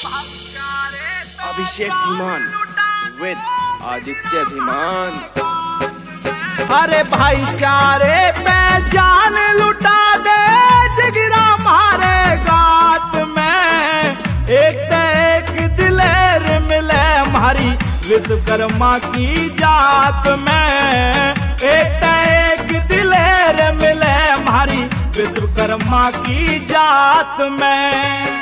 अभिषेक धीमान विद आदित्य धीमान। अरे भाईचारे पे जान लुटा दे जिगरा मारे गात में, एक दिलेर मिले हमारी विश्वकर्मा की जात में, एक दिलेर मिले हमारी विश्वकर्मा की जात में।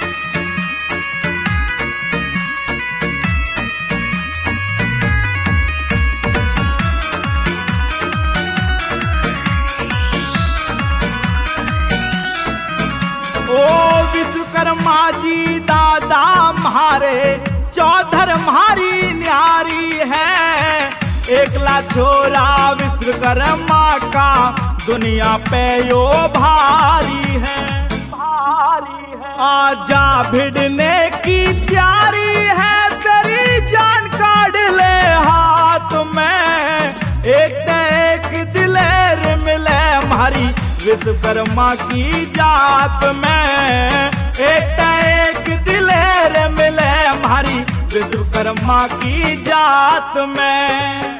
ओ विश्वकर्मा जी दादा म्हारे चौधर म्हारी न्यारी है, एकला छोरा विश्वकर्मा का दुनिया पे यो भारी है, भारी है। आजा भिड़ने की तैयारी है, तेरी जान काट ले हाथ में, एक दिलेर मिले हमारी विश्वकर्मा की जात में, एक दिलेर मिले हमारी विश्वकर्मा की जात में।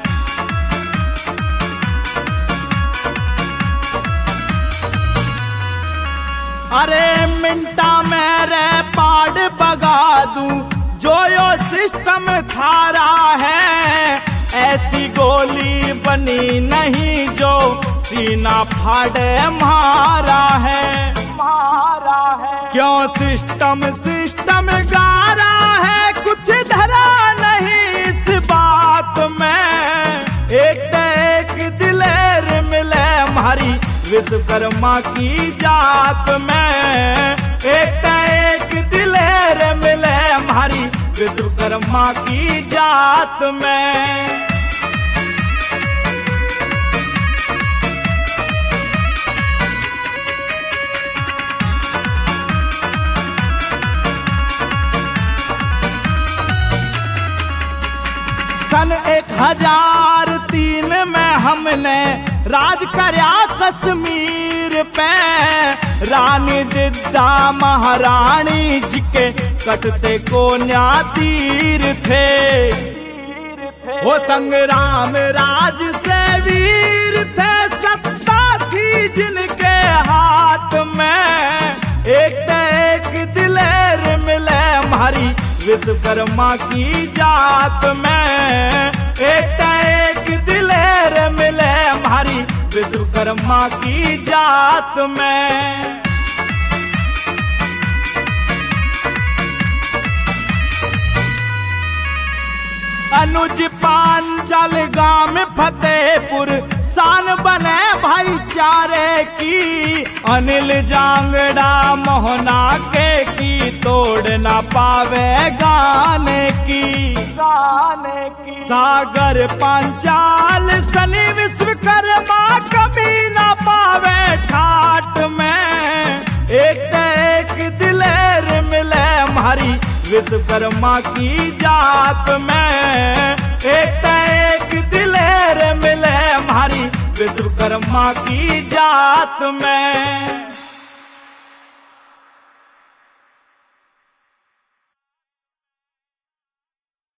अरे मिंटा मेरे पाड़ बगा दूं जो यो सिस्टम खारा है, ऐसी गोली बनी नहीं जो सीना फाड़े मारा है, मारा है। क्यों सिस्टम गारा है, कुछ धरा नहीं इस बात में, एक दिलेर मिले हमारी विश्वकर्मा की जात में, एक दिलेर मिले हमारी विश्वकर्मा की जात में। सन 1003 में हमने राज करया कश्मीर पे, रानी दिद्दा महारानी जी के कटते को न्यातीर थे, वो संग्राम राज से वीर थे, सत्ता थी जिनके हाथ में, एक दिलेर मिले हमारी विश्वकर्मा की जात में, एक दिलेर मिले हमारी विश्वकर्मा की जात में। अनुज पांचल गांव फतेहपुर शान बने भाईचारे की, अनिल जांगड़ा मोहना के की तोड़ ना पावे गाने की, गाने की। सागर पांचाल सनी विश्वकर्मा कभी ना पावे ठाट में, एक दिलेर मिले हमारी विश्वकर्मा की जात में, एक दिलेर मिले हमारी विश्वकर्मा की जात में।